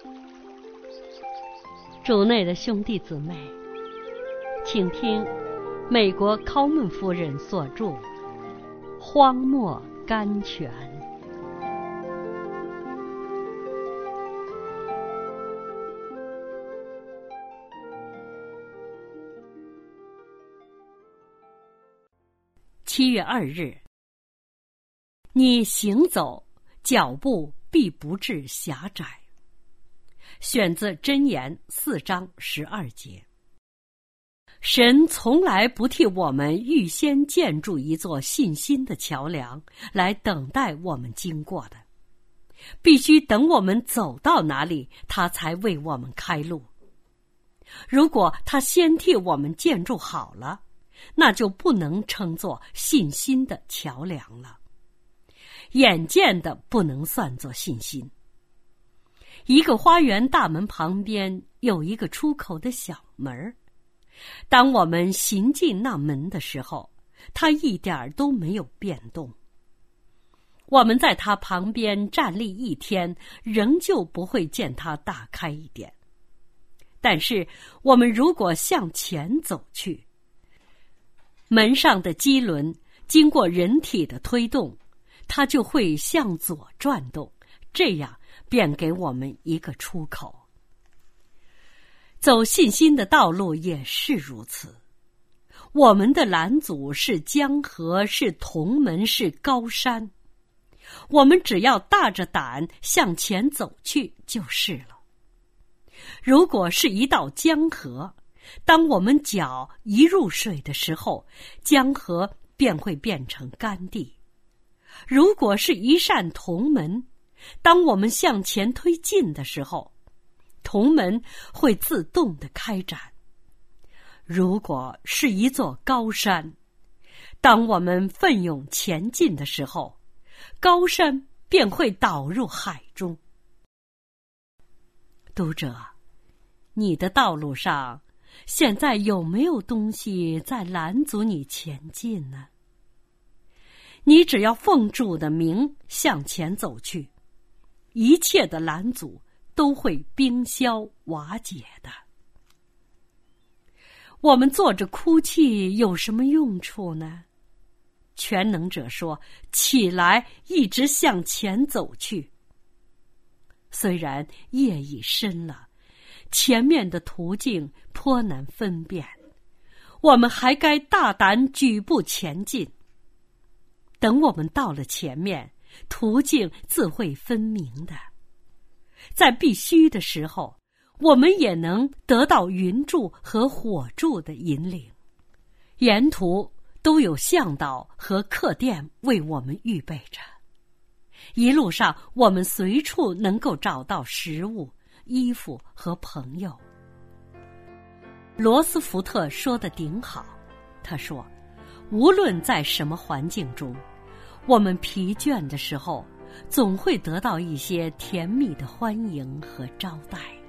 主内的兄弟姊妹，请听美国考门夫人所著《荒漠甘泉》。7月2日，你行走，脚步必不致狭窄。选自箴言4章12节。神从来不替我们预先建筑一座信心的桥梁来等待我们经过的，必须等我们走到哪里，他才为我们开路。如果他先替我们建筑好了，那就不能称作信心的桥梁了。眼见的不能算作信心。一个花园大门旁边有一个出口的小门，当我们行进那门的时候，它一点都没有变动。我们在它旁边站立一天，仍旧不会见它大开一点。但是我们如果向前走去，门上的机轮经过人体的推动，它就会向左转动，这样便给我们一个出口。走信心的道路也是如此。我们的拦阻是江河，是铜门，是高山。我们只要大着胆向前走去就是了。如果是一道江河，当我们脚一入水的时候，江河便会变成干地。如果是一扇铜门，当我们向前推进的时候，铜门会自动地开展。如果是一座高山，当我们奋勇前进的时候，高山便会倒入海中。读者，你的道路上现在有没有东西在拦阻你前进呢？你只要奉主的名向前走去，一切的拦阻都会冰消瓦解的。我们坐着哭泣有什么用处呢？全能者说，起来，一直向前走去。虽然夜已深了，前面的途径颇难分辨，我们还该大胆举步前进。等我们到了前面，途径自会分明的。在必须的时候，我们也能得到云柱和火柱的引领。沿途都有向导和客店为我们预备着。一路上，我们随处能够找到食物、衣服和朋友。罗斯福特说得顶好，他说，无论在什么环境中，我们疲倦的时候，总会得到一些甜蜜的欢迎和招待。